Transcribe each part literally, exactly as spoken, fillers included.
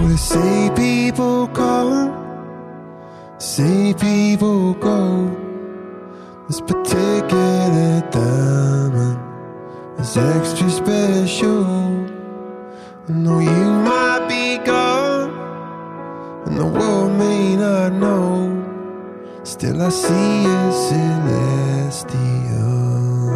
They say people come, say people go. This particular diamond is extra special. I know you might be gone, and the world may not know. Still I see you celestial.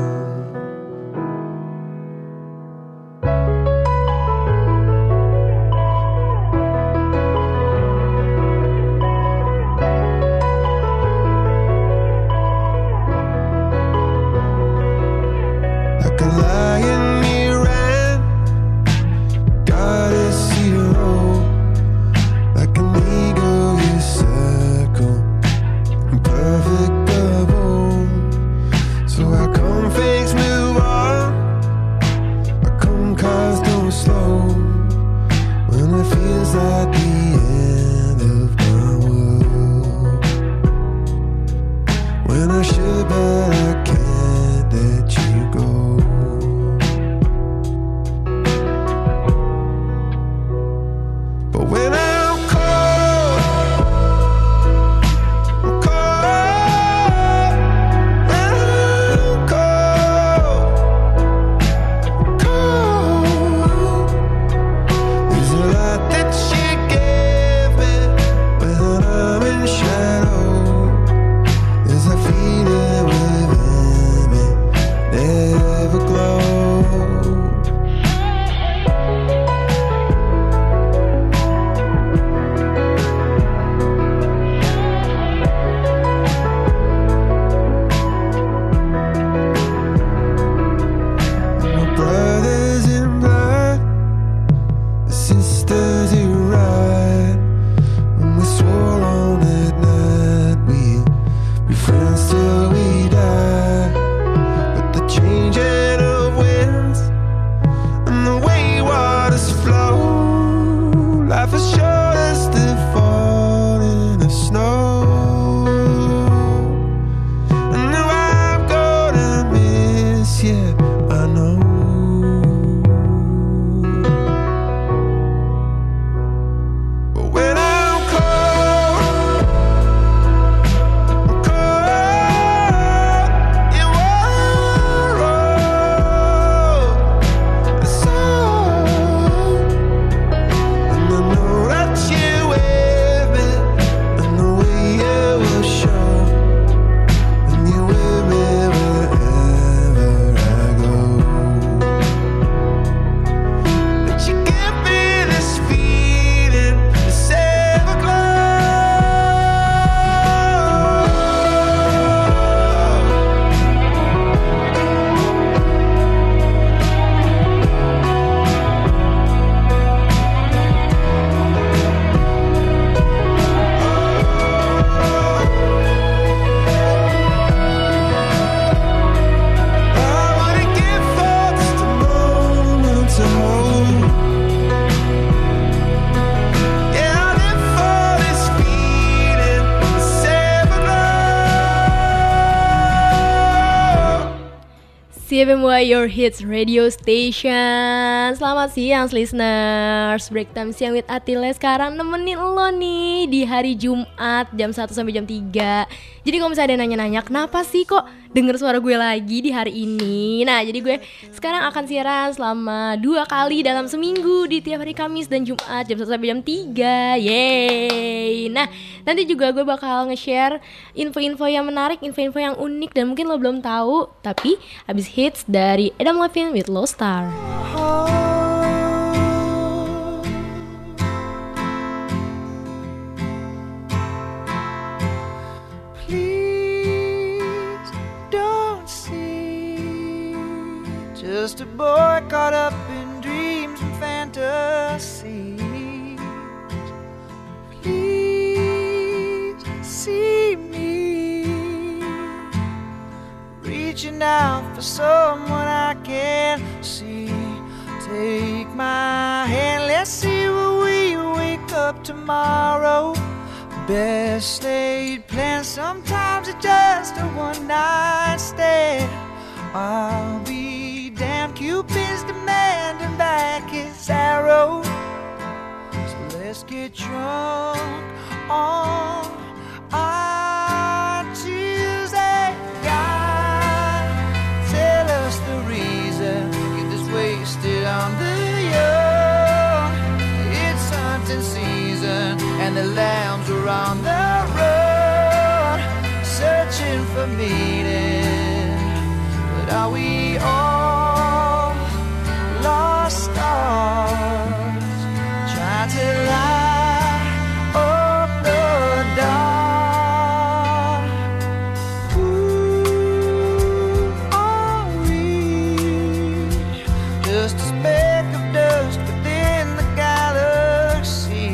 C F M Y Your Hits Radio Station. Selamat siang listeners. Break time siang with Atile sekarang nemenin lo nih di hari Jumat jam satu sampai jam tiga. Jadi kalau misalnya ada nanya-nanya kenapa sih kok denger suara gue lagi di hari ini. Nah jadi gue sekarang akan siaran selama dua kali dalam seminggu di tiap hari Kamis dan Jumat jam satu sampai jam tiga. Yeay. Nah nanti juga gue bakal nge-share info-info yang menarik, info-info yang unik dan mungkin lo belum tahu. Tapi abis hits dari Adam Levine with Lost Star. Just a boy caught up in dreams and fantasies. Please see me reaching out for someone I can't see. Take my hand, let's see where we wake up tomorrow. Best laid plans, sometimes it's just a one night stand. I'll be damned, Cupid's demanding back his arrow. So let's get drunk on our Tuesday. God, tell us the reason get this wasted on the young. It's hunting season and the lambs are on the road, searching for meaning. But are we all lost stars? Try to light up the dark. Who are we? Just a speck of dust within the galaxy.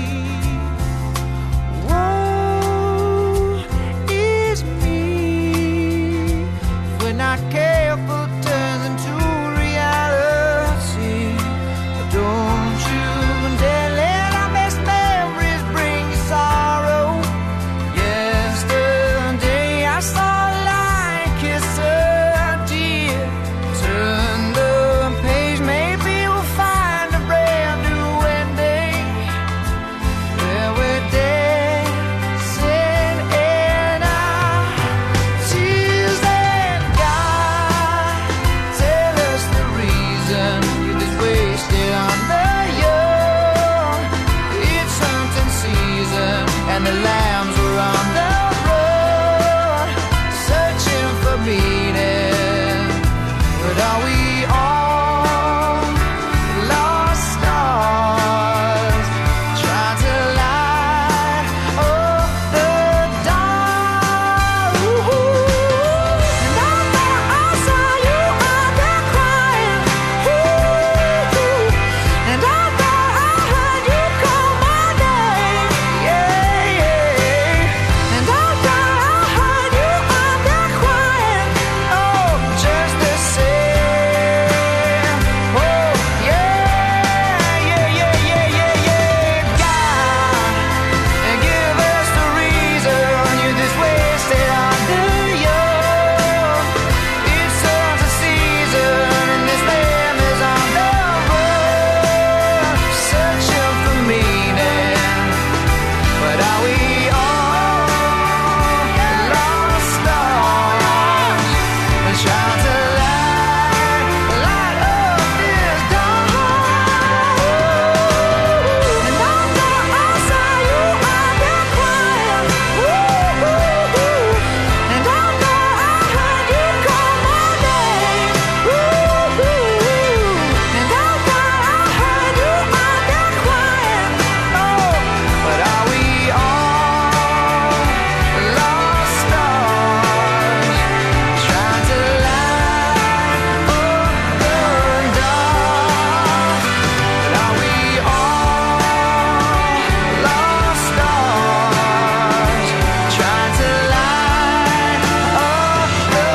Woe is me if we're not careful, it turns into reality. Don't you dare let our best memories bring you sorrow. Yesterday I saw a lion kiss a deer. Turn the page, maybe we'll find a brand new ending where we're dancing in our Tuesday. God, tell us the reason youth is wasted on the young. It's hunting season and the lambs are on the road, searching for meaning. But are we all lost stars? Try to light up the dark. Ooh. And I thought I saw you out there crying. Ooh. And I thought I heard you call my name. Yeah, yeah. And I thought I heard you out there crying. Oh, just the same. Oh, yeah, yeah, yeah, yeah, yeah, yeah. God, and give us the reason you're this wasted on the young. It's such a season and this lamb is on the road, searching for meaning. But are we all lost stars? Trying to light, light up this dark. And I thought I saw you out there crying. Ooh. And I thought I heard you call my name. Ooh. And I thought I heard you out there crying. Oh, but are we all lost stars? Trying to light up the dark. But are we all lost stars? Trying to light up the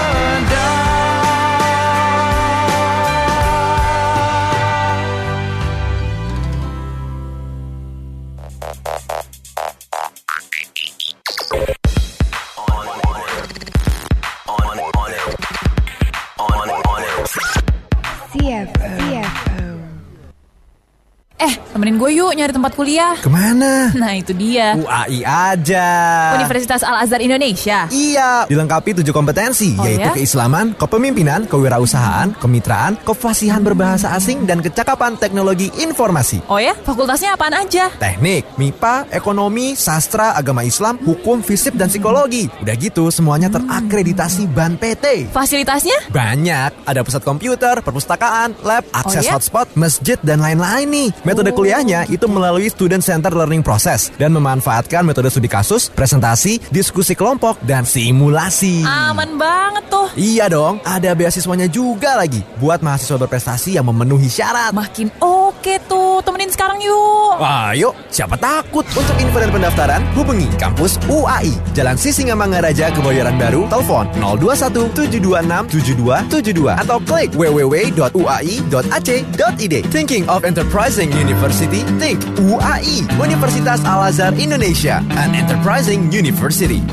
Eh, temenin gue yuk nyari tempat kuliah. Kemana? Nah itu dia, U A I aja. Universitas Al-Azhar Indonesia. Iya, dilengkapi tujuh kompetensi, Oh, yaitu ya? keislaman, kepemimpinan, kewirausahaan, kemitraan, kefasihan berbahasa asing, dan kecakapan teknologi informasi. Oh ya, fakultasnya apaan aja? Teknik, M I P A, ekonomi, sastra, agama Islam, hukum, fisip, dan psikologi. Udah gitu, semuanya terakreditasi B A N P T. Fasilitasnya? Banyak, ada pusat komputer, perpustakaan, lab, akses ya? hotspot, masjid, dan lain-lain nih. Metode kuliahnya itu melalui student center learning process dan memanfaatkan metode studi kasus, presentasi, diskusi kelompok, dan simulasi. Aman banget tuh. Iya dong, ada beasiswanya juga lagi buat mahasiswa berprestasi yang memenuhi syarat. Makin oke tuh, temenin sekarang yuk. Wah, yuk, siapa takut? Untuk info dan pendaftaran, hubungi kampus U A I, Jalan Sisingamangaraja, Kebayoran Baru, telepon nol dua satu tujuh dua enam tujuh dua tujuh dua atau klik w w w dot u a i dot a c dot i d. Thinking of Enterprising University? Think U A I, Universitas Al-Azhar Indonesia, an enterprising university.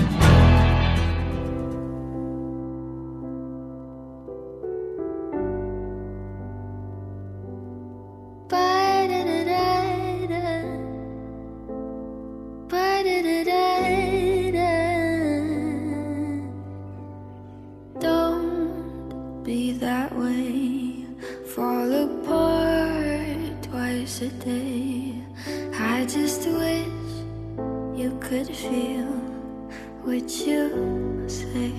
just wish you could feel what you say.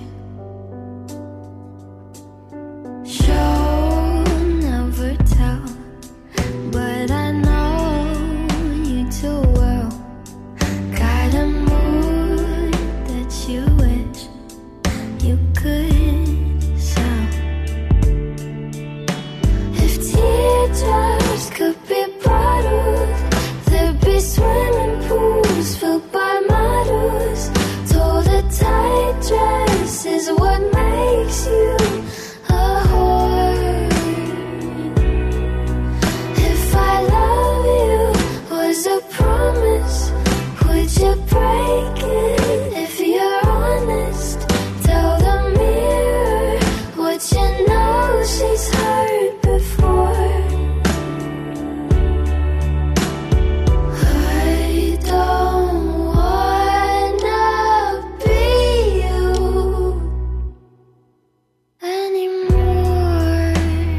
Show never tell, but I know you too well. Got a mood that you wish you could sell. If teardrops could be bottled, there'd be swimming pools filled by models. Told a tight dress is what makes you a whore. If I love you was a promise, would you break it? If you're honest, tell the mirror what you know she's heard before. I don't wanna be you anymore.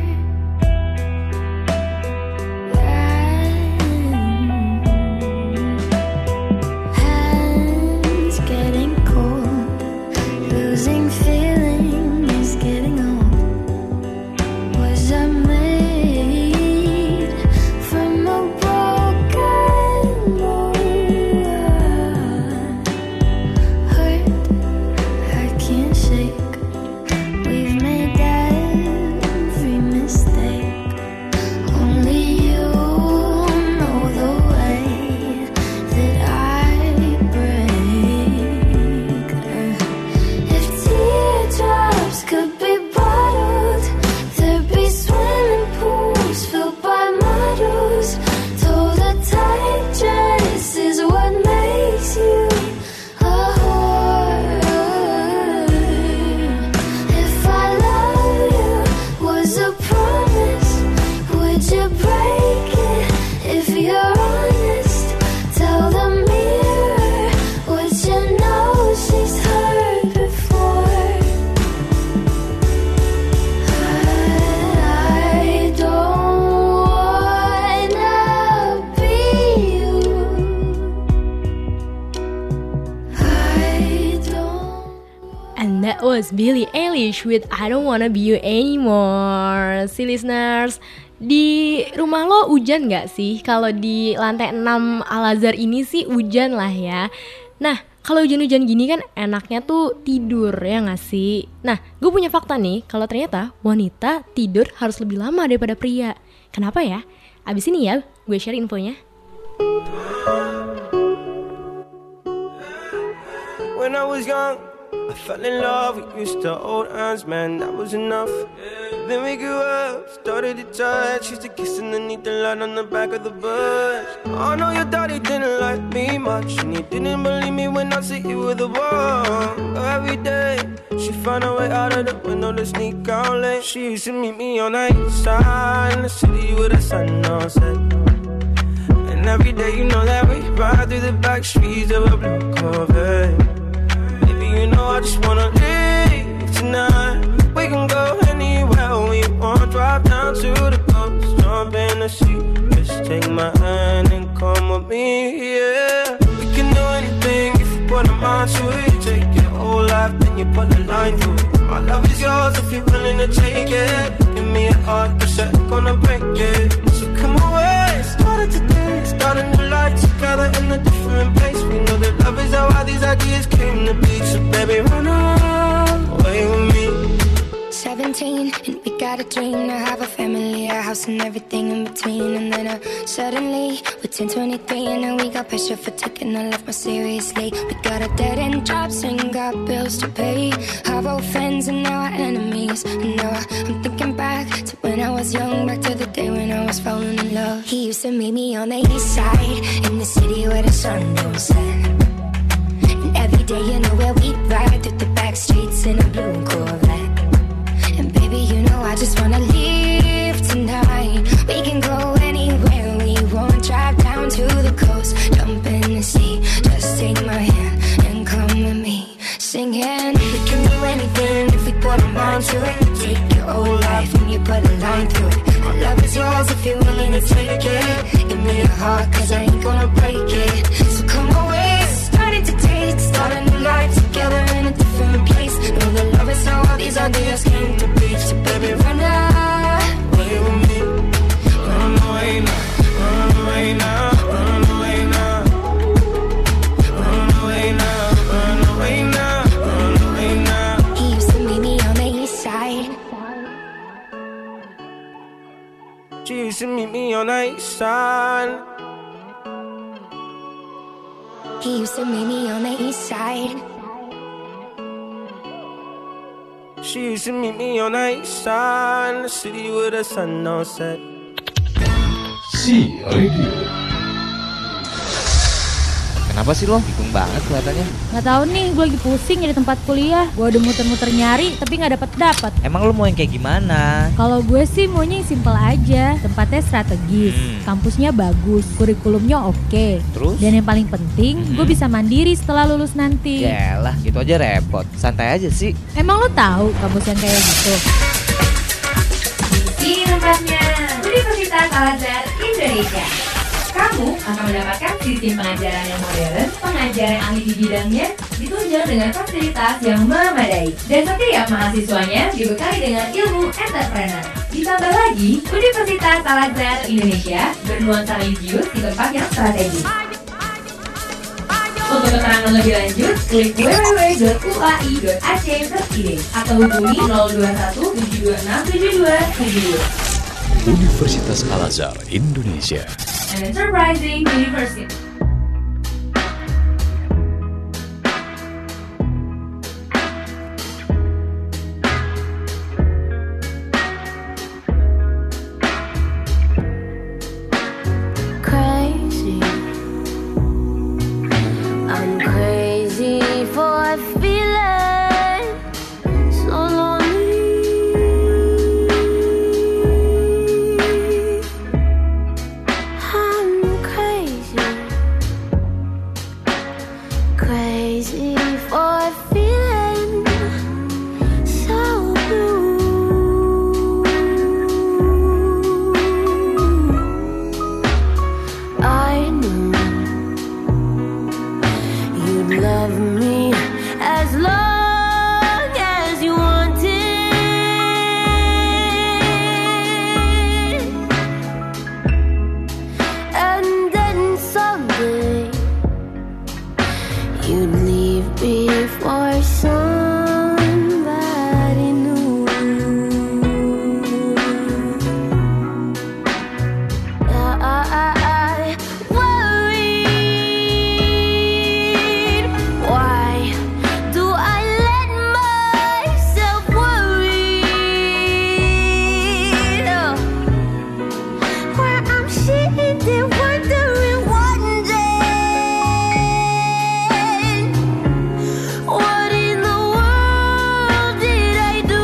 Hands getting cold, losing feeling is getting old. Was I made from a broken mold? Hurt, I can't shake. We've made every mistake. Only you know the way that I break. If teardrops could be bottled, there'd be swimming pools filled by models. Told a tight dress is what makes you a whore. If I love you was a promise, would you break it? If you're honest, tell the mirror what you know she's heard before. I don't wanna be you. I don't. And that was Billie Eilish with I Don't Wanna Be You Anymore. Si listeners, di rumah lo hujan gak sih? Kalau di lantai enam Al-Azhar ini sih hujan lah ya. Nah, kalau hujan-hujan gini kan enaknya tuh tidur, ya gak sih? Nah, gue punya fakta nih, kalau ternyata wanita tidur harus lebih lama daripada pria. Kenapa ya? Abis ini ya, gue share infonya. When I was young, I fell in love. We used to hold hands, man, that was enough. Then we grew up, started to touch. Used to kiss underneath the light on the back of the bus. I know your daddy didn't like me much, and he didn't believe me when I said you were the one. Every day, she found a way out of the window to sneak out late. She used to meet me on the east side in the city with the sun on set. And every day, you know that we ride through the back streets of a blue Corvette. You know I just wanna leave tonight. We can go anywhere we want. Drive down to the coast, jump in the sea. Just take my hand and come with me, yeah. We can do anything if you put a mind to it. Take your whole life, then you put a line through it. My love is yours if you're willing to take it. Give me a heart, cause I'm gonna break it. So come away, started today. Starting to life together in a different place. We know that love is how all these ideas came to be. So baby, run away with me. Seventeen, and we got a dream to have a family, a house and everything in between. And then uh, suddenly, we're ten twenty-three, and now we got pressure for taking our life more seriously. We got a dead end jobs and got bills to pay. Our old friends and now our enemies. And now I, I'm thinking back to when I was young, back to the day when I was falling in love. He used to meet me on the east side, in the city where the sun don't set. And every day, you know where we ride through the back streets in a blue Corvette. And baby, you know I just wanna leave tonight. We can go anywhere we want. Drive down to the coast, jump in the sea. Just take my hand and come with me. Singing, we can do anything if we put our mind to it. Take your whole life and you put a line through it. My love is yours if you're willing to take it. Give me your heart, cause I ain't gonna break side. He used to meet me on the east side. She used to meet me on the east side, in the city with the sun don't set. C Radio. Kenapa sih lo? Bingung banget kelihatannya. Gak tahu nih, gue lagi pusing di tempat kuliah. Gue udah muter-muter nyari, tapi gak dapet-dapet. Emang lo mau yang kayak gimana? Kalau gue sih maunya yang simple aja. Tempatnya strategis, hmm. kampusnya bagus, kurikulumnya oke. Terus? Dan yang paling penting, hmm. gue bisa mandiri setelah lulus nanti. Yalah, gitu aja repot. Santai aja sih. Emang lo tahu kampus yang kayak gitu? Di tempatnya Universitas Al-Azhar Indonesia. Kamu akan mendapatkan sistem pengajaran yang modern, pengajaran ahli di bidangnya, ditunjang dengan fasilitas yang memadai. Dan setiap mahasiswanya dibekali dengan ilmu entrepreneur. Ditambah lagi, Universitas Al-Azhar Indonesia bernuansa religius di tempat yang strategis. Untuk keterangan lebih lanjut, klik w w w dot u a i dot a c dot i d atau hubungi nol dua satu tujuh dua enam tujuh dua tujuh dua. Universitas Al-Azhar Indonesia. An enterprising university. Crazy, I'm crazy for feeling so lonely. I'm crazy, crazy for feeling so blue. I knew you'd love me as long as you wanted, and then someday you'd leave me for somebody new. I, I, I worried. Why do I let myself worry? Oh, where I'm sitting there wondering one day, what in the world did I do?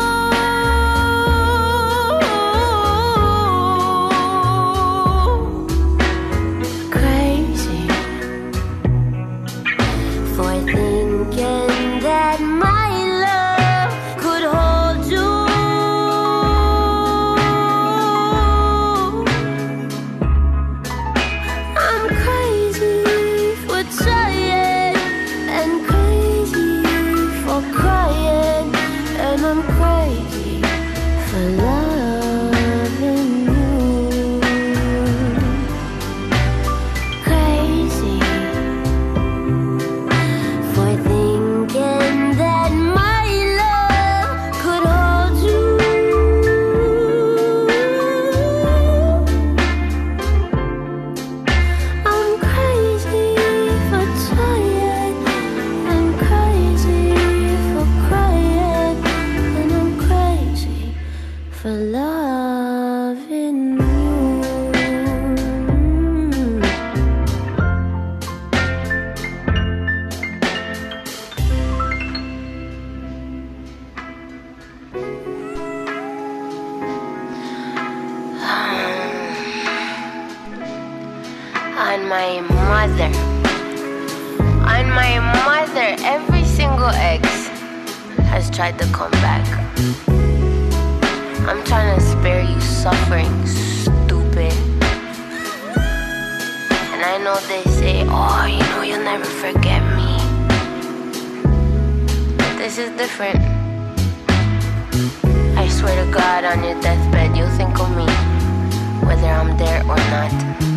Crazy for thinking that my love could hold you. I'm crazy for trying, and crazy for crying, and I'm crazy for loving you. Crazy for thinking that my love could hold you. I'm crazy for trying, and crazy for crying, and I'm crazy for loving you. On my mother, on my mother, every single ex has tried to come back. I'm trying to spare you suffering, stupid. And I know they say, oh, you know, you'll never forget me. But this is different. I swear to God, on your deathbed, you'll think of me, whether I'm there or not.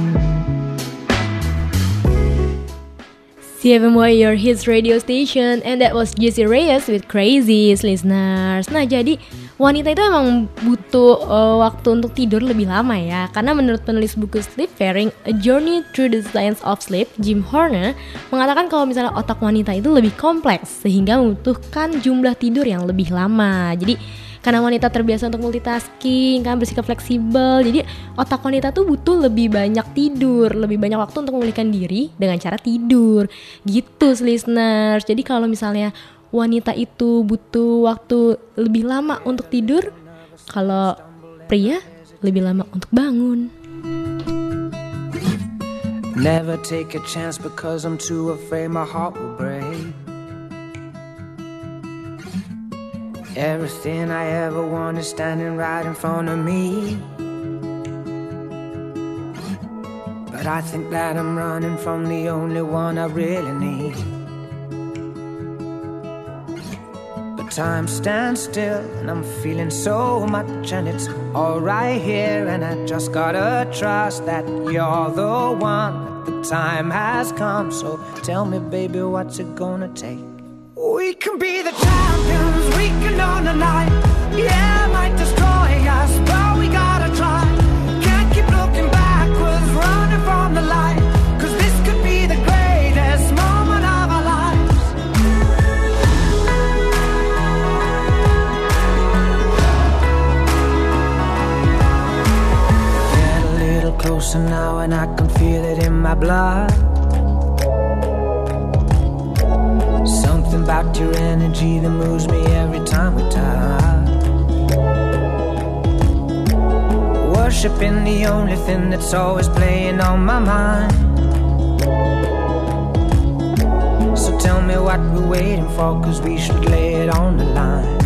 C F M Y, your hits radio station, and that was Jessie Reyes with Crazy, listeners. Nah, jadi wanita itu emang butuh uh, waktu untuk tidur lebih lama ya. Karena menurut penulis buku Sleepfaring, A Journey Through the Science of Sleep, Jim Horner, mengatakan kalau misalnya otak wanita itu lebih kompleks sehingga membutuhkan jumlah tidur yang lebih lama. Jadi karena wanita terbiasa untuk multitasking, kan bersikap fleksibel, jadi otak wanita tuh butuh lebih banyak tidur, lebih banyak waktu untuk memulihkan diri dengan cara tidur. Gitu, listeners. Jadi kalau misalnya wanita itu butuh waktu lebih lama untuk tidur, kalau pria lebih lama untuk bangun. Never take a chance because I'm too afraid my heart will break. Everything I ever want is standing right in front of me. But I think that I'm running from the only one I really need. But time stands still and I'm feeling so much, and it's all right here, and I just gotta trust that you're the one, that the time has come. So tell me, baby, what's it gonna take? We can be the champions, we can own the night. Yeah, it might destroy us, but we gotta try. Can't keep looking backwards, running from the light, cause this could be the greatest moment of our lives. Get a little closer now and I can feel it in my blood. Something about your energy that moves me every time we touch. Worshiping the only thing that's always playing on my mind. So tell me what we're waiting for, cause we should lay it on the line.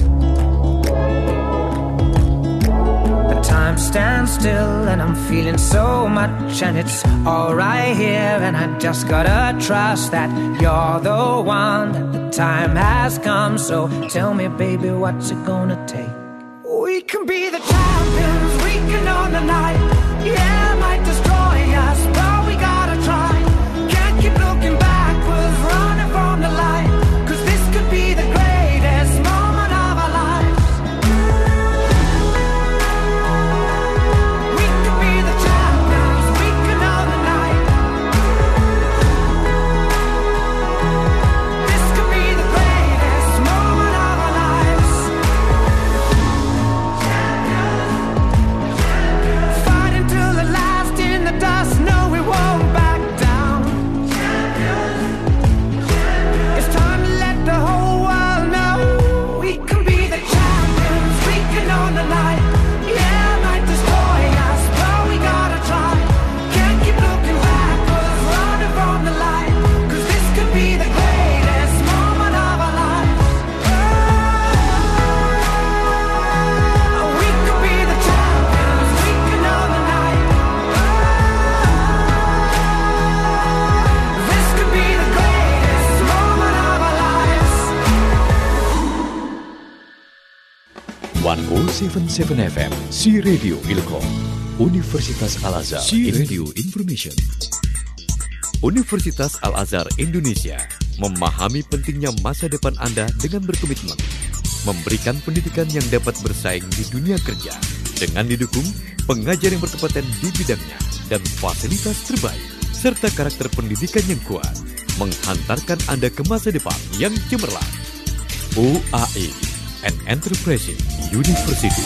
But time stands still and I'm feeling so much, and it's all right here, and I just gotta trust that you're the one, that the time has come. So tell me, baby, what's it gonna take? We can be the champions, we can own the night. Yeah, it might destroy us, but we gotta try. Can't keep looking backwards, running from the light, cause this could be the greatest moment of our lives. We can be the champions, we can own the night. This could be the greatest moment of our lives. Fighting till the last in the dust, no, we won't back down. It's time to let the whole world know we can be the champions, we can own the night. Yeah, it might destroy us, but we gotta try. Can't keep looking backwards, running from the light, cause this could be the greatest moment of our lives. Oh, we could be the champions, we can own the night. This could be the greatest moment of our lives. seratus tujuh puluh tujuh F M, C Radio Ilkom, Universitas Al-Azhar, C Radio Information. Universitas Al-Azhar Indonesia memahami pentingnya masa depan Anda dengan berkomitmen memberikan pendidikan yang dapat bersaing di dunia kerja dengan didukung pengajar yang berkompeten di bidangnya dan fasilitas terbaik serta karakter pendidikan yang kuat menghantarkan Anda ke masa depan yang cemerlang. U A I, an Enterprising University.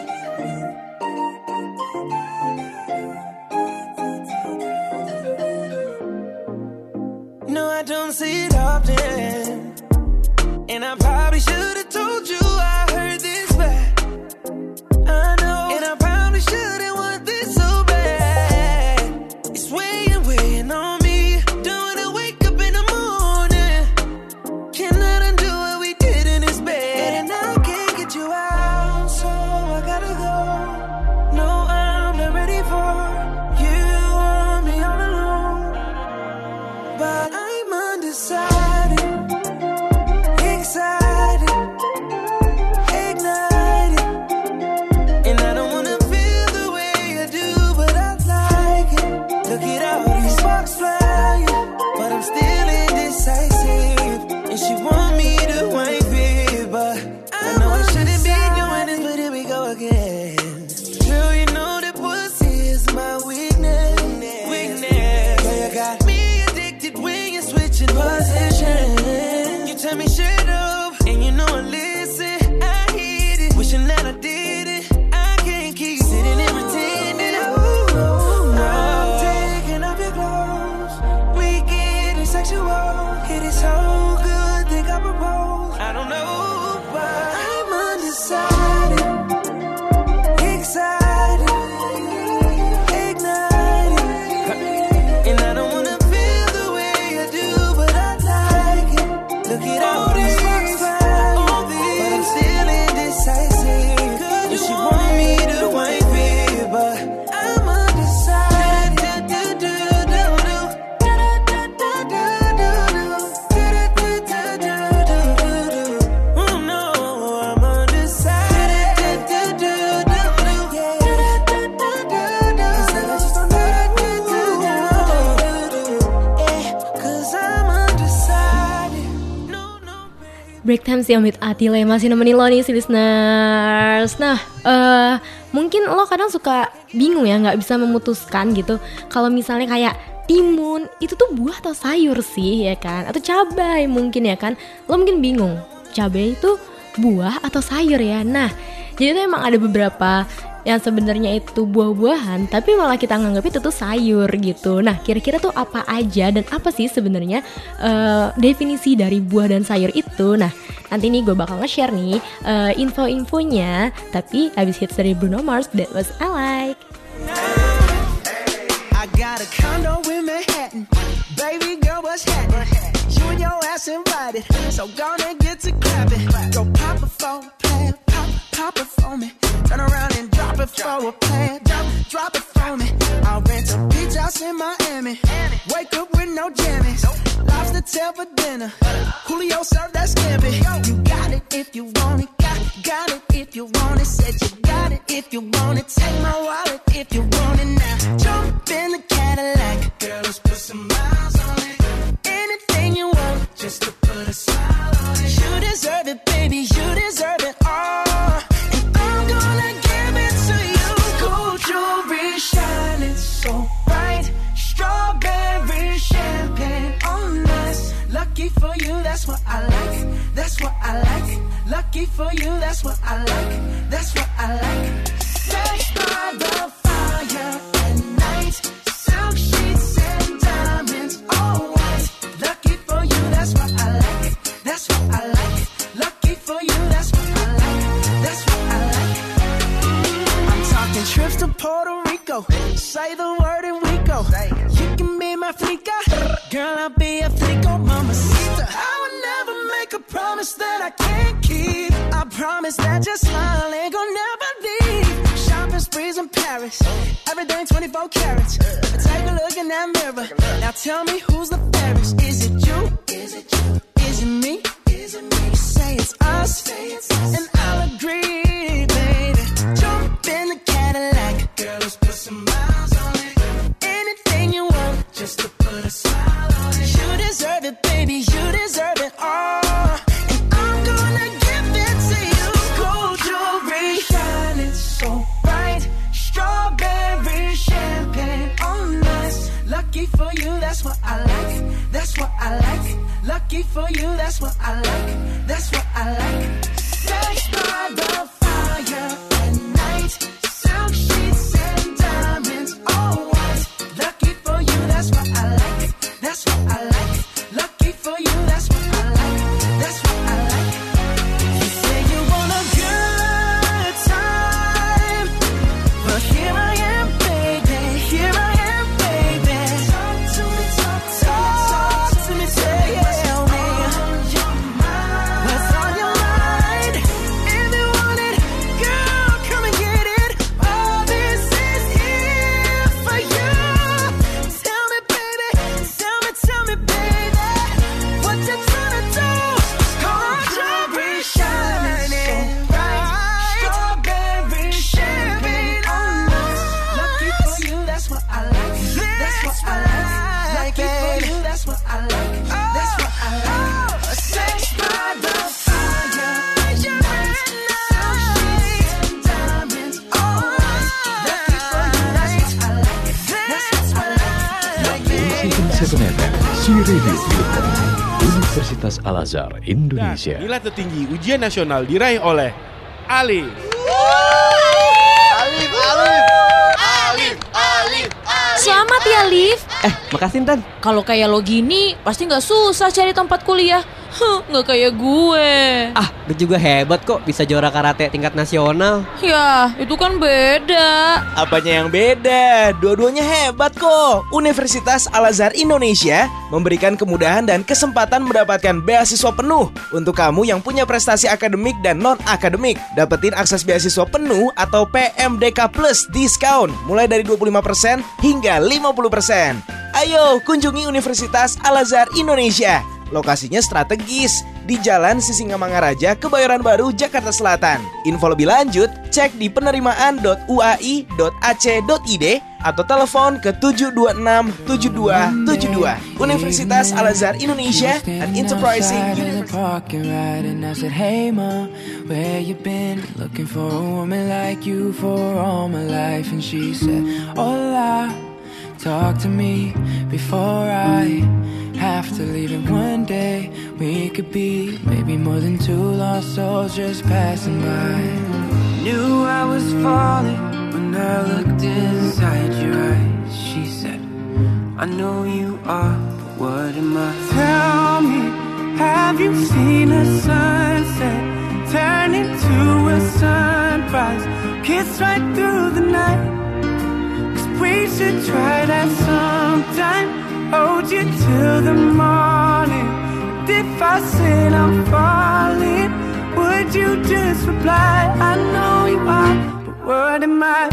No, I don't see it often, and I probably should have told you I heard this bad. I know, and I probably shouldn't want this so bad. It's weighing, weighing on me. Don't wanna wake up in the morning, cannot undo what we did in this bed, and I can't get you out, so I gotta go. No, I'm not ready for you. Want me all alone, but I'm undecided, excited, ignited, and I don't wanna feel the way I do, but I like it. Look at all these sparks flying, but I'm still indecisive, and she want me to wipe it, but I know I shouldn't be doing this, but tell me shut up, and you know I listen. I hate it, wishing that I did it. I can't keep sitting and pretending. Ooh, I'm taking off your clothes. We getting sexual. It is so good, think I propose. I don't know why I'm undecided, excited, ignited, and I don't wanna feel the way I do, but I like it. Look at all these rocks flying, but I'm still indecisive. Cause she want me to wife it, but I'm undecided. Oh no, I'm undecided. Cause I'm undecided. Break time siang with Atile masih nemenin lo nih si listeners. Nah, uh, mungkin lo kadang suka bingung ya, nggak bisa memutuskan gitu. Kalau misalnya kayak timun itu tuh buah atau sayur sih ya kan? Atau cabai mungkin ya kan? Lo mungkin bingung, cabai itu buah atau sayur ya? Nah, jadi tuh emang ada beberapa yang sebenarnya itu buah-buahan, tapi malah kita nganggap itu tuh sayur gitu. Nah, kira-kira tuh apa aja dan apa sih sebenarnya uh, definisi dari buah dan sayur itu? Nah, nanti nih gue bakal nge-share nih uh, info-infonya, tapi habis hits dari Bruno Mars, That Was I Like. I got a condo in Manhattan. Baby girl, what's happening? You and your ass invited, so gonna get to clapping. Go pop it for a plan, pop, pop it for me. Turn around and drop it for a plan, drop, drop it for me. I'll rent a beach house in Miami. Wake up with no jammies. Lobster tail for dinner. Julio served that scampi. You got it if you want it. Got, got it if you want it. Said you got it if you want it. Take my wallet if you want it now. Jump in the Cadillac. Girl, let's put some miles on it. Anything you want, just to put a smile on it. You deserve it, baby. You deserve it all. And I'm gonna give it to you. Gold jewelry shining so bright. Strawberry champagne on us. Lucky for you, that's what I like. That's what I like. Lucky for you, that's what I like. That's what I like. Sex by the fire at night. Silk sheets and diamonds, all white. Lucky for you, that's what I like. That's what I like. Lucky for you, that's what I like. That's what I like. I'm talking trips to Puerto Rico. Say the word and we go. You can be my flica. Girl, I'll be a flico, mamacita. I would never make a promise that I can't keep. I promise that your smile ain't gonna never leave. Shopping sprees in Paris. Everything twenty-four carats. Take a look in that mirror. Now tell me who's the fairest. Is it you? Is it you? Is it me? Is it me? Say it's us. Say it's us. And I'll agree, baby. Jump in the Cadillac. Girl, let's put some miles on it. Anything you want, just to put a smile on it. You deserve it, baby. You deserve it all. And I'm gonna give it to you. Gold jewelry shining so bright. Strawberry champagne on us. Lucky for you, that's what I like. That's what I like. Lucky for you, that's what I like. That's what I like. Sex by the fire at night. Silk sheets and diamonds, all white. Lucky for you, that's what I like. That's what I like. Lucky for you, that's what I like. That's what I like. You say you want a good time, but here I am, baby. Here I am, baby. Talk to me, talk to me, talk to me, tell me what's on your mind. If you want it, girl, come and get it. All this is here for you. Tell me, baby, tell me, tell me, baby, what you tryna do? Gold jewelry shining bright. Strawberry champagne on us. Lucky for you, that's what I like. That's what I like. Lucky for you, that's what I like. That's what I like. Sex by the fire at night. Silk sheets and diamonds, all white. Lucky for you, that's what I like. That's what I like. Season seven F M, si radio milik kamu. Universitas Al-Azhar Indonesia. Dan nilai tertinggi ujian nasional diraih oleh Alif. Alif, Alif, Alif, Alif, Alif. Selamat ya, Alif. Eh, makasih Intan. Kalau kayak lo gini, pasti nggak susah cari tempat kuliah. Huh, nggak kayak gue. Ah, gue juga hebat kok bisa juara karate tingkat nasional. Ya, itu kan beda. Apanya yang beda? Dua-duanya hebat kok. Universitas Al-Azhar Indonesia memberikan kemudahan dan kesempatan mendapatkan beasiswa penuh untuk kamu yang punya prestasi akademik dan non-akademik. Dapetin akses beasiswa penuh atau P M D K Plus diskon mulai dari dua puluh lima persen hingga lima puluh persen. Ayo kunjungi Universitas Al-Azhar Indonesia. Lokasinya strategis di Jalan Sisingamangaraja, Kebayoran Baru, Jakarta Selatan. Info lebih lanjut cek di penerimaan dot u a i dot a c dot i d atau telepon ke tujuh dua enam tujuh dua tujuh dua. Universitas Al-Azhar Indonesia, an enterprising university. Hey ma, where you been? Looking for a woman like you for all my life. And she said, hola, talk to me before I have to leave. And one day we could be maybe more than two lost souls just passing by. Knew I was falling when I looked inside your eyes. She said, I know you are, but what am I? Tell me, have you seen a sunset turn into a sunrise? Kiss right through the night. 'Cause we should try that sometime. Hold you till the morning. And if I said I'm falling, would you just reply? I know you are, but what am I?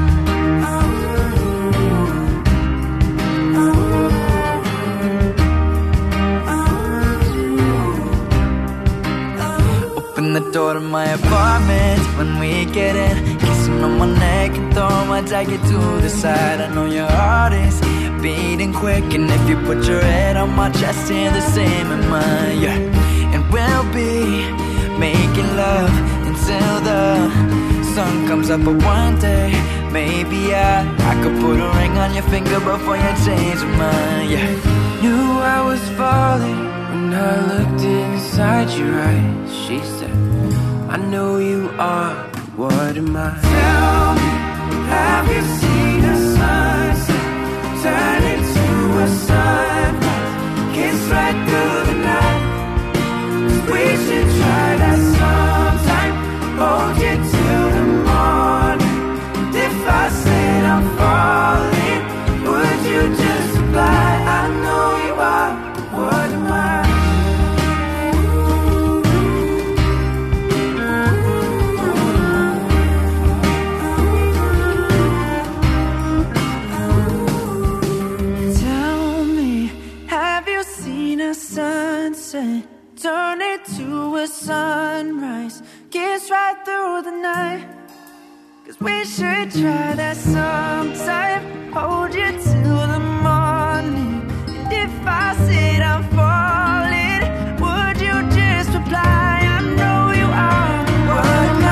Open the door to my apartment when we get in. Kissing on my neck and throw my jacket to the side. I know your heart is beating quick, and if you put your head on my chest, hear the same in mine, yeah. And we'll be making love until the sun comes up, but one day maybe I I could put a ring on your finger before you change your mind, yeah. Knew I was falling when I looked inside your eyes. She said, I know you are, but what am I? Tell me, have you seen a sunset turn into a sunrise? Kiss right through the night. 'Cause we should try that sometime. Hold you till the morning. And if I said I'm falling, would you just reply? I know you are, but what am I? Sunset, turn it to a sunrise. Kiss right through the night. 'Cause we should try that sometime. Hold you till the morning. And if I said I'm falling, would you just reply? I know you are, what am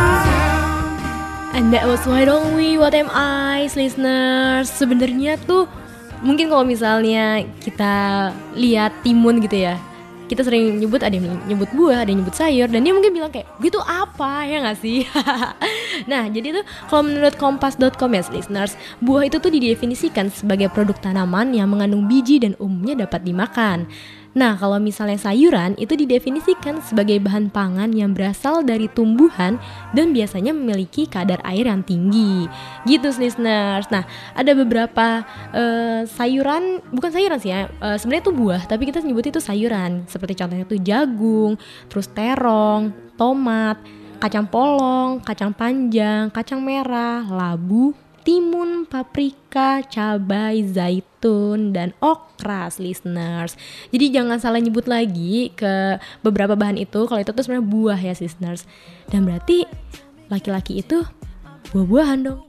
I? And that was Why Don't We, What Am I, listeners. Sebenarnya tuh mungkin kalau misalnya kita lihat timun gitu ya, kita sering nyebut, ada yang nyebut buah, ada yang nyebut sayur, dan dia mungkin bilang kayak, gitu apa, ya gak sih? Nah, jadi tuh kalau menurut kompas dot com ya listeners, buah itu tuh didefinisikan sebagai produk tanaman yang mengandung biji dan umumnya dapat dimakan. Nah, kalau misalnya sayuran itu didefinisikan sebagai bahan pangan yang berasal dari tumbuhan dan biasanya memiliki kadar air yang tinggi. Gitu listeners. Nah, ada beberapa uh, sayuran, bukan sayuran sih ya, uh, sebenarnya itu buah, tapi kita nyebut itu sayuran. Seperti contohnya tuh jagung, terus terong, tomat, kacang polong, kacang panjang, kacang merah, labu, timun, paprika, cabai, zaitun, dan okra, listeners. Jadi jangan salah nyebut lagi ke beberapa bahan itu, kalau itu tuh sebenarnya buah ya, listeners. Dan berarti laki-laki itu buah-buahan dong.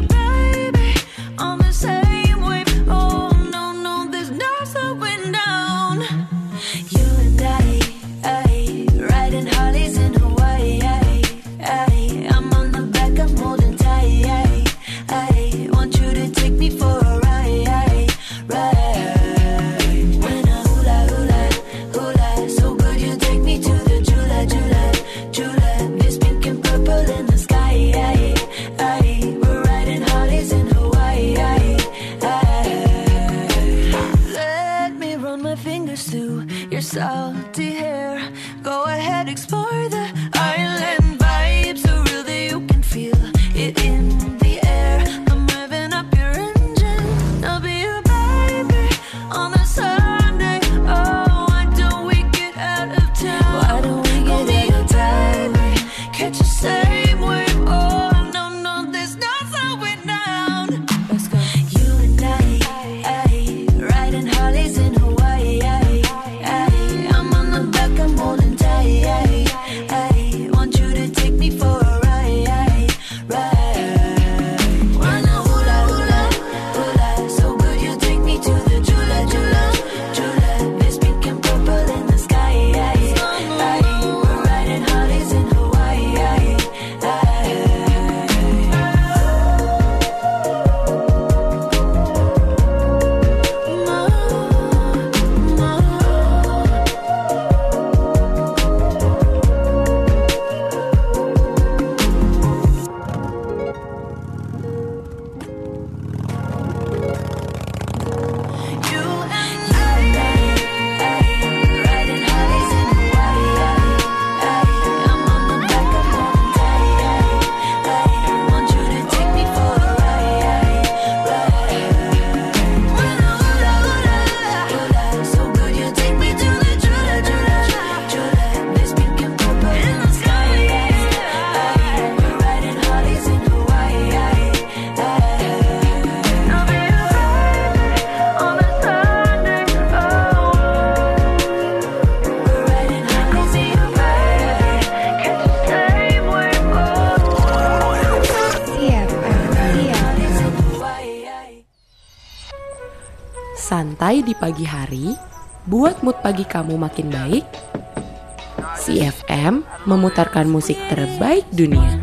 Down. pierce through your salty hair. Go ahead, explore the island vibes, so real that you can feel it in the air. I'm revving up your engine, I'll be your baby on the Sunday. Oh, why don't we get out of town? Why don't we get I'll be your baby, catch the same wave. Oh no, no, this not slowing down. Let's go. You and I, I riding Harleys in Hawaii. I, I, I'm on the back, I'm holding tight. I, I want you to take me for a ride, ride. Wanna hula hula hula, so good you take me to the Jula Jula Jula. There's pink and purple in the sky. I, I, we're riding Harleys in Hawaii. I, Santai di pagi hari, buat mood pagi kamu makin baik. C F M memutarkan musik terbaik dunia.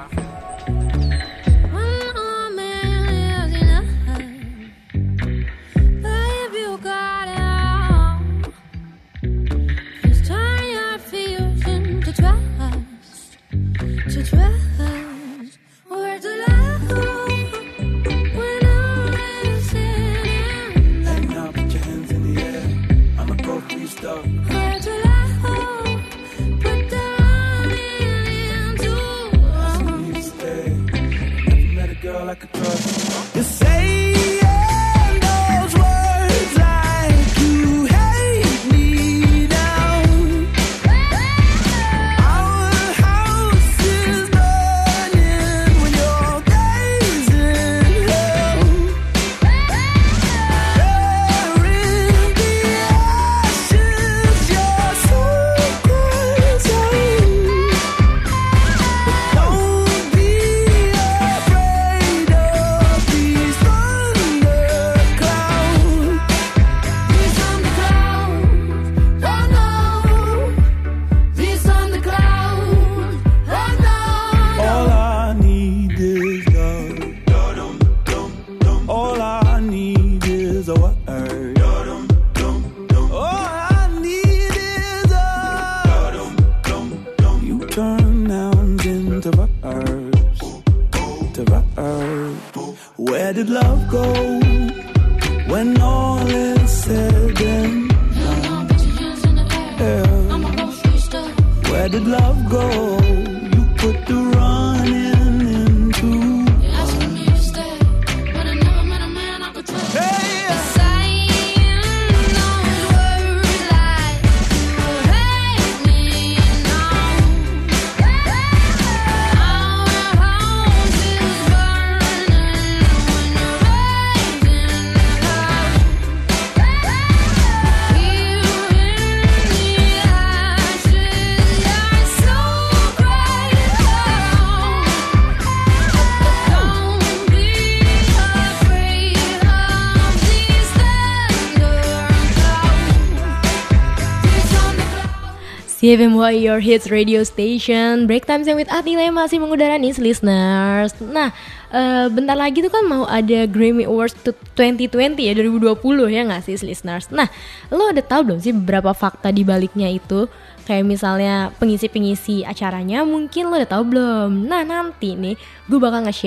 C F M Y, your hits radio station. Break time with Atile masih mengudara nih, listeners. Nah, uh, bentar lagi tuh kan mau ada Grammy Awards dua ribu dua puluh ya, dua ribu dua puluh ya nggak sih, listeners? Nah, lo udah tahu belum sih beberapa fakta di baliknya itu? Kayak misalnya pengisi-pengisi acaranya mungkin lo udah tahu belum? Nah, nanti nih gue bakal nge-share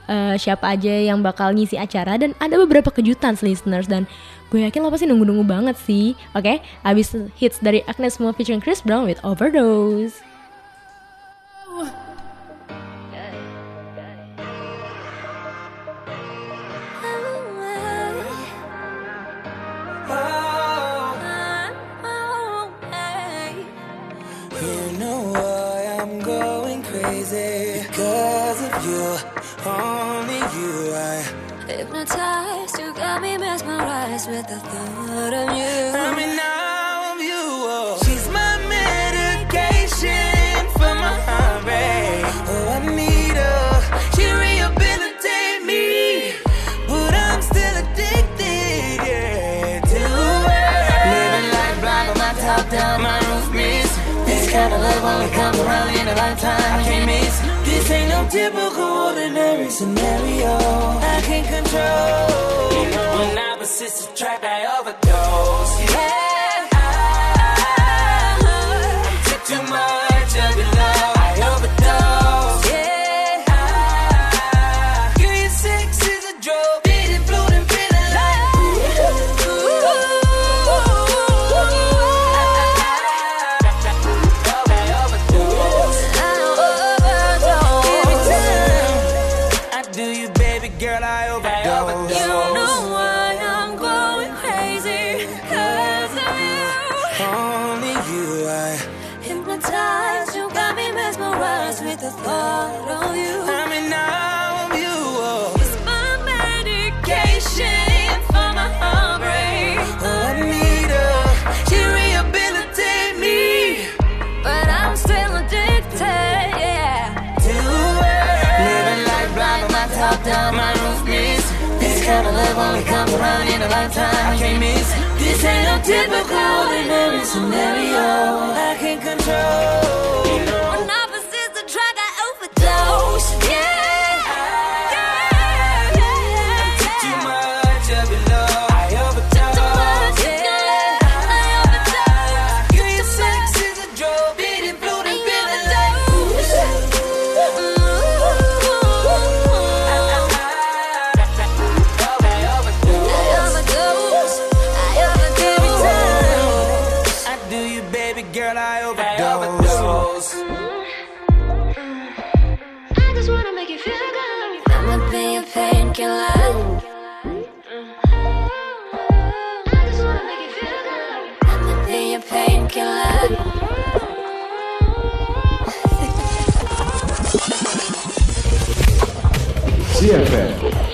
uh, siapa aja yang bakal ngisi acara. Dan ada beberapa kejutan listeners. Dan gue yakin lo pasti nunggu-nunggu banget sih. Oke, okay? Abis hits dari Agnes Mo featuring Chris Brown with Overdose. Because of you, only you, I hypnotized. You got me mesmerized with the thought of you. I mean, now of you, oh. She's my medication for my heartbreak. Oh, I need her. She rehabilitate me, but I'm still addicted, yeah, to her. Living life blind on my top down, my roof miss. This kind of love only comes around in a lifetime. I can't miss. This ain't no typical ordinary scenario. I can't control. You know when I persist, attract, I overdose. Yeah, I, I took too much of your love. I overdose. Yeah, I, girl, your sex is a drug. Beating, floating, feeling like ooh, ooh, girl, I overdose. You know why I'm going crazy. Cause of you. Only you, I hypnotized. You got me mesmerized with the thought of you. I mean, now of you, oh. It's my medication for my heartbreak. Oh, I need her. She rehabilitate me, but I'm still addicted, yeah, to her. Living life blind on my top down, my roof miss. This kind of love only comes around in a lifetime. I can't miss. This ain't no typical ordinary scenario. I can't control. You know when I persist, the track I overdose. Yeah, yeah, yeah. I took too much of your love. I overdose. Yeah, I overdose. Girl, your sex is a drug. Beating, floating, feeling like girl, I overdose. I just wanna make you feel good. I'ma be a painkiller. I just wanna make you feel good. I'ma be a painkiller. C F M,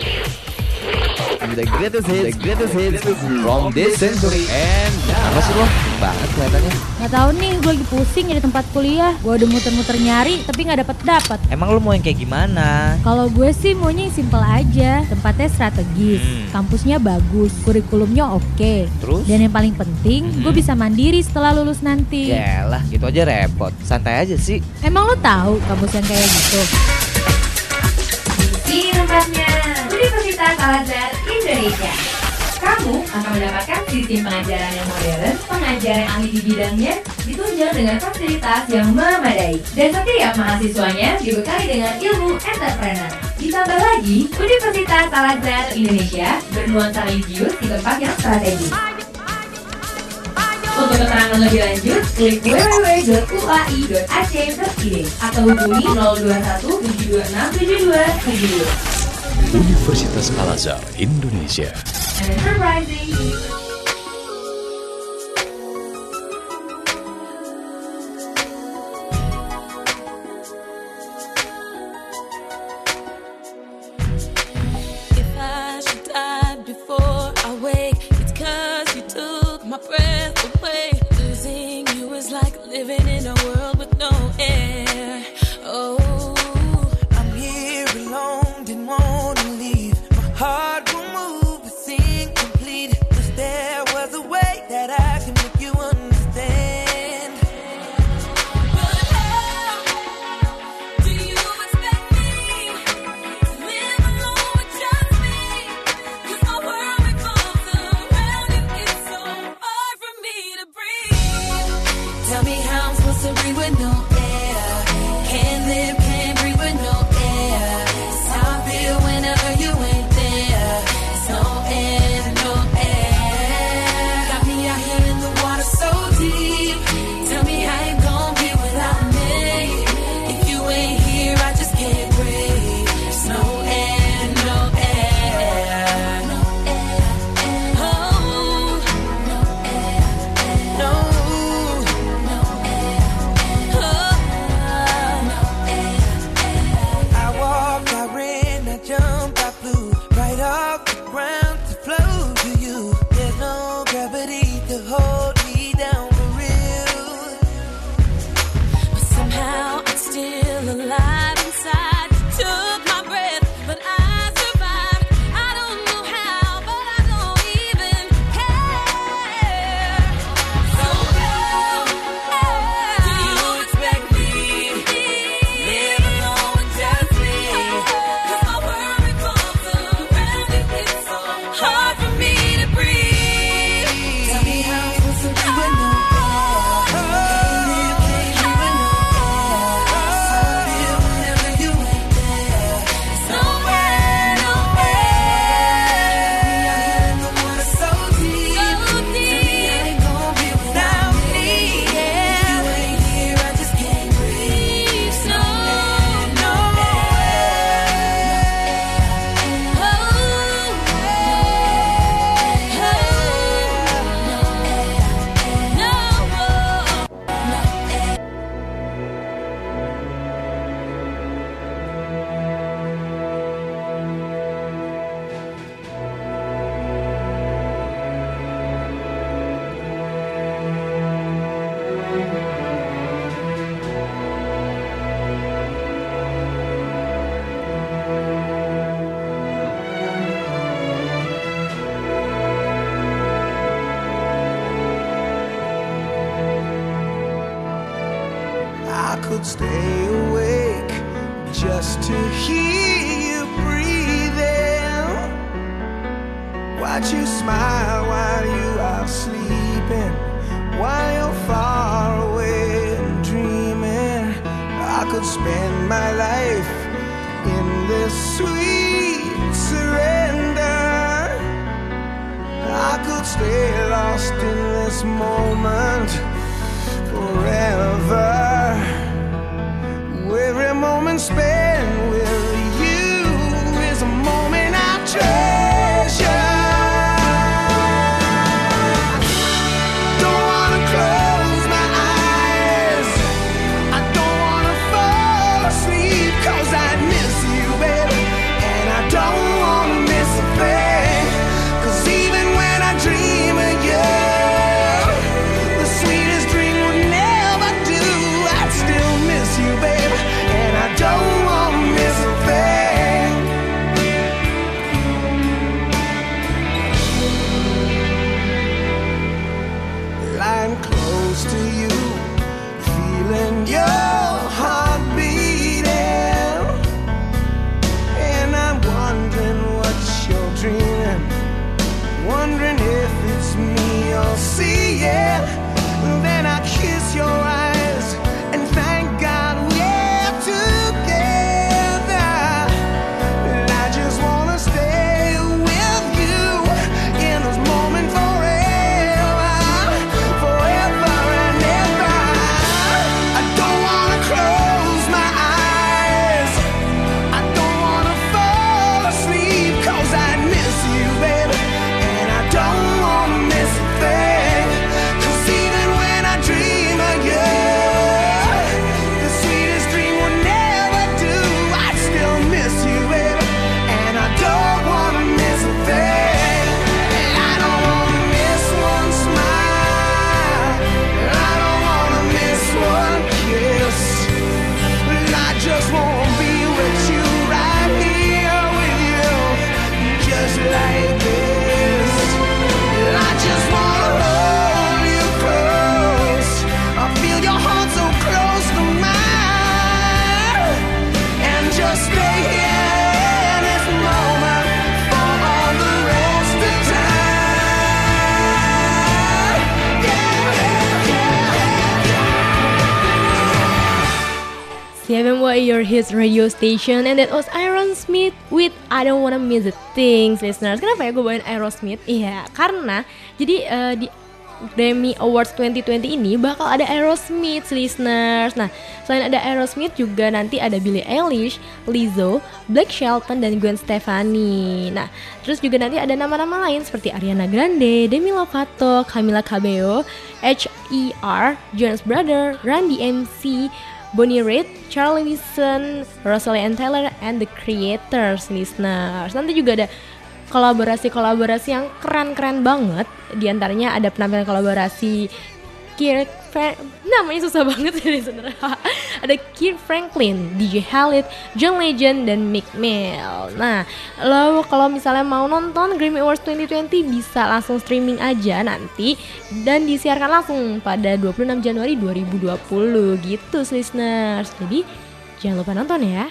the greatest hits, the greatest hits from this century and now. Apa sih lo? Banget kelihatannya. Gak tahu nih, gue lagi pusing di tempat kuliah. Gue udah muter-muter nyari, tapi nggak dapet dapet. Emang lo mau yang kayak gimana? Kalau gue sih maunya yang simple aja. Tempatnya strategis, hmm. kampusnya bagus, kurikulumnya oke. Terus? Dan yang paling penting, hmm. gue bisa mandiri setelah lulus nanti. Yalah, itu aja repot. Santai aja sih. Emang lo tahu kampus yang kayak gitu? Di tempatnya Universitas Al-Azhar Indonesia. Kamu akan mendapatkan sistem pengajaran yang modern, pengajaran ahli di bidangnya, ditunjang dengan fasilitas yang memadai. Dan setiap mahasiswanya dibekali dengan ilmu entrepreneur. Ditambah lagi, Universitas Al-Azhar Indonesia bernuansa religius di tempat yang strategis. Untuk keterangan lebih lanjut, klik w w w dot u a i dot a c dot i d atau hubungi nol dua satu tujuh dua enam tujuh dua tujuh dua. Universitas Al-Azhar Indonesia. And Rising. If I should die before I wake, it's 'cause you took my breath away. Losing you is like living in a world with no air. Oh, I'm here alone, didn't wanna leave. My heart will move, but incomplete. Wish there was a way that I can make you understand. But how do you expect me to live alone with just me? 'Cause my world revolves around you. It's so hard for me to breathe. Tell me how I'm supposed to breathe with no air. Can't live, can't breathe with no air. It's how I feel when could stay awake just to hear you breathing. Watch you smile while you are sleeping, while you're far away and dreaming. I could spend my life in this sweet surrender. I could stay lost in this moment forever. Every moment spent with you is a moment I treasure. Don't wanna close my eyes, I don't wanna fall asleep, 'cause I miss you, baby, and I don't wanna miss a thing. 'Cause even when I dream of you, the sweetest dream would never do. I'd still miss you, baby, and I don't wanna miss a thing. Lying close to you, feeling your heart beating, and I'm wondering what you're dreaming, wondering if it's me you're seeing. Then I kiss your eyes and thank God we're together. And I just wanna stay with you in this moment forever, forever and ever. I don't wanna close my eyes, I don't wanna fall asleep, 'cause I miss you, baby, and I don't wanna miss a thing. 'Cause even when I dream of you, the sweetest dream would never do. I'd still miss you, baby, and I don't wanna miss a thing. And I don't wanna miss one smile, and I don't wanna miss one kiss. And I just wanna be with you, right here with you, just like this. And I just wanna hold you close, I feel your heart so close to mine, and just stay here in this moment for all the rest of time. Yeah, yeah, C F M Y Your Hits Radio Station, and that was Aerosmith with I Don't Wanna Miss a Thing, listeners. Kenapa ya gue bawain Aerosmith? Iya, karena jadi eh, di Grammy Awards dua ribu dua puluh ini bakal ada Aerosmith, listeners. Nah, selain ada Aerosmith juga nanti ada Billie Eilish, Lizzo, Blake Shelton, dan Gwen Stefani. Nah, terus juga nanti ada nama-nama lain seperti Ariana Grande, Demi Lovato, Camila Cabello, H E R, Jonas Brothers, Run D M C, Bonnie Raitt, Charlie Wilson, Rosalie and Taylor, and The Creators, listeners. Nanti juga ada kolaborasi-kolaborasi yang keren-keren banget. Di antaranya ada penampilan kolaborasi Kirk Fra- namanya susah banget ya listener. Ada Kirk Franklin, D J Khaled, John Legend, dan Meek Mill. Nah, lo kalau misalnya mau nonton Grammy Awards dua ribu dua puluh bisa langsung streaming aja nanti, dan disiarkan langsung pada dua puluh enam Januari dua ribu dua puluh gitu, listeners. Jadi jangan lupa nonton ya.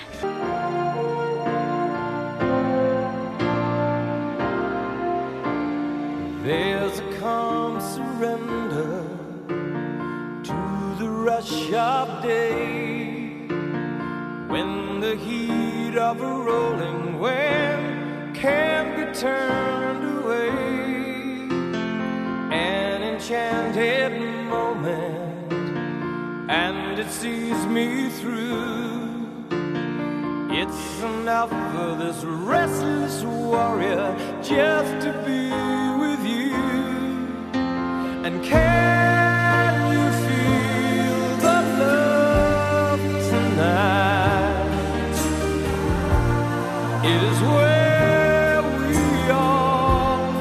There's a calm surrender to the rush of day, when the heat of a rolling wave can't be turned away. An enchanted moment, and it sees me through. It's enough for this restless warrior just to be with you. And can you feel the love tonight? It is where we are.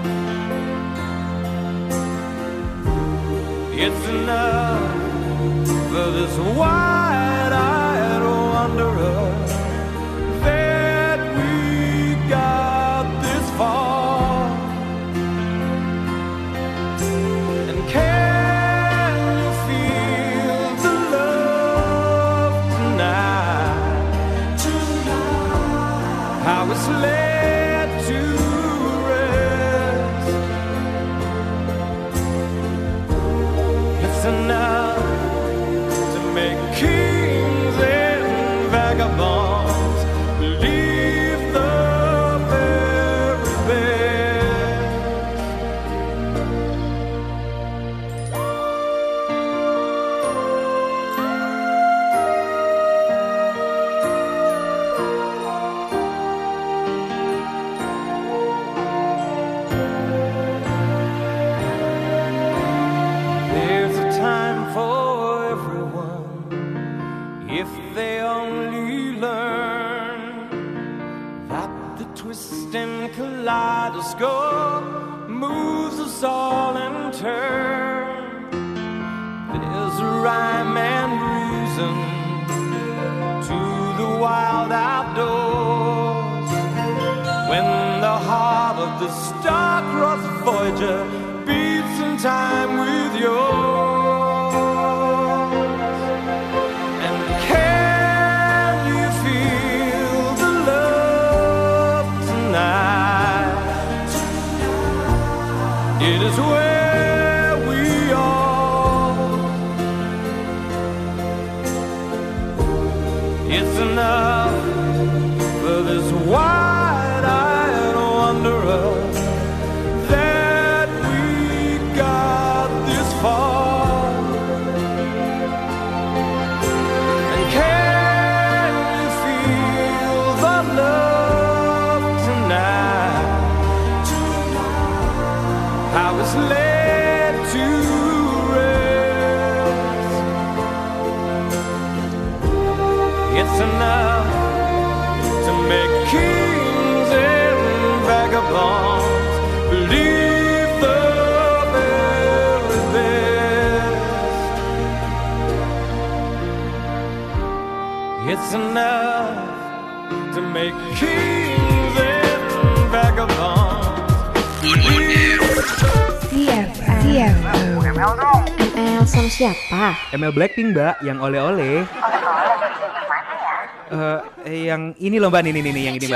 It's enough for this wide-eyed wanderer that we got this far. And can you feel the love turn. There's a rhyme and reason to the wild outdoors. When the heart of the star-crossed Voyager beats in time with yours. And can you feel the love tonight? It is where we are. It's enough for this wide-eyed wanderer that we got this far. And can you feel the love tonight? How it's led to rest. It's enough to make kings and vagabonds believe the very best. It's enough to make kings and vagabonds believe C F M. C F M. M L dong. M L sama siapa? M L Blackpink mbak, yang oleh-oleh. Uh, yang ini loh mbak, ini nih, nih yang ini mbak.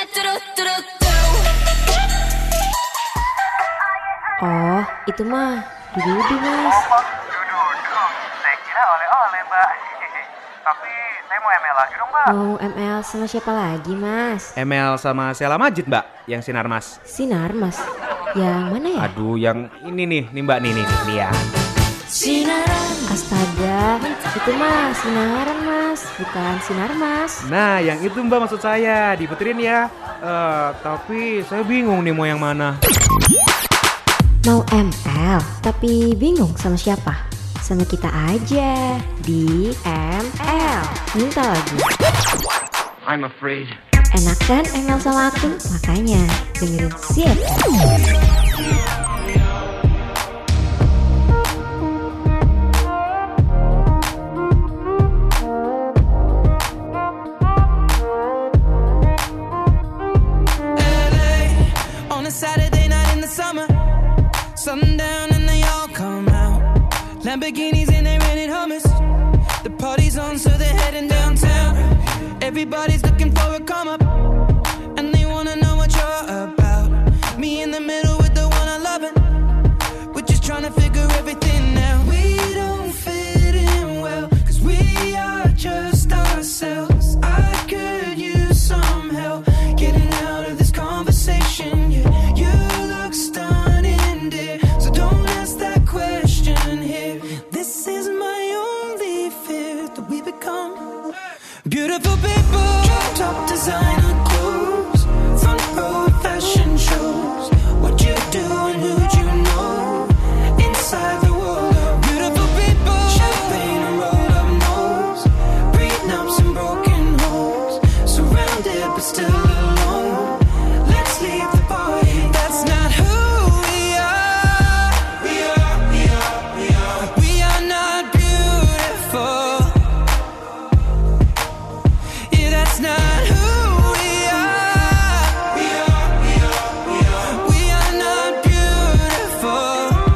Oh, itu mah Dudu mas. Oh, Dudu, saya kira oleh-oleh mbak. Tapi saya mau M L lagi dong mbak. Mau M L sama siapa lagi mas? M L sama Sheila Majid mbak, yang Sinar Mas. Sinar Mas? Yang mana ya? Aduh, yang ini nih, nih mbak, nih, nih, nih ya. Sinaran. Astaga, itu mah sinaran mas, bukan Sinar Mas. Nah, yang itu mbak maksud saya, diputerin ya. Uh, tapi saya bingung nih mau yang mana. Mau M L, tapi bingung sama siapa? Sama kita aja di M L. Minta lagi. I'm afraid. Enak kan M L sama aku? Makanya dengerin C F M. Saturday night in the summer, sundown and they all come out. Lamborghinis and they rented hummus. The party's on, so they're heading downtown. Everybody's looking for a come up, and they wanna know what you're about. Me in the middle with the one I love, and we're just trying to figure everything out. We don't fit in well, cause we are just ourselves. I could use some help getting out of this conversation. Yeah. You look stunning, dear, so don't ask that question here. This is my only fear, that we become beautiful people. Top designer clothes, front row fashion shows. What you do and who'd you know? Inside the world of beautiful people. Champagne and rolled up nose, prenups and broken homes. Surrounded but still alone. Let's leave the party. That's not who we are. We are, we are, we are. We are not beautiful. Yeah, that's not who we are. We are, we are, we are. We are not beautiful.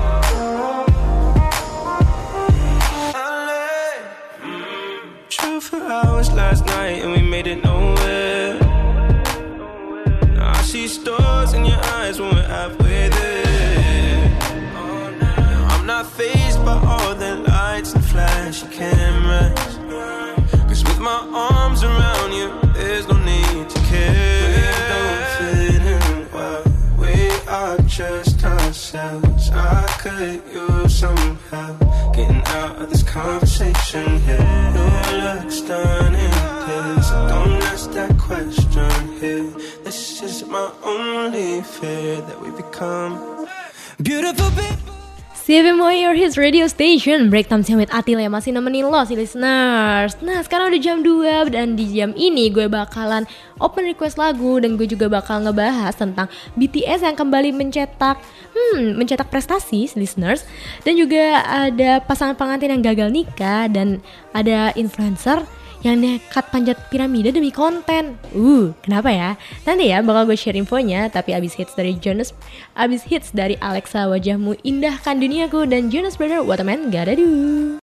Drove for hours last night and we made it nowhere. Now I see stars in your eyes when we're halfway there. Now I'm not fazed by all the lights and flashy cameras. Cause with my arms around you, there's no need to care. We don't fit in well, we are just ourselves. I could use some help getting out of this conversation here. You look stunning, please, so don't ask that question here. This is my only fear, that we become beautiful people. C C F M Your Hits Radio Station, Break Time Siang with Atil ya, masih nemenin lo si listeners. Nah sekarang udah jam dua dan di jam ini gue bakalan open request lagu. Dan gue juga bakal ngebahas tentang B T S yang kembali mencetak Hmm, mencetak prestasi listeners. Dan juga ada pasangan pengantin yang gagal nikah. Dan ada influencer yang nekat panjat piramida demi konten. Uh, kenapa ya? Nanti ya bakal gue share infonya. Tapi abis hits dari Jonas, abis hits dari Alexa Wajahmu Indahkan Duniaku, dan Jonas Brother What a Man Gotta Do.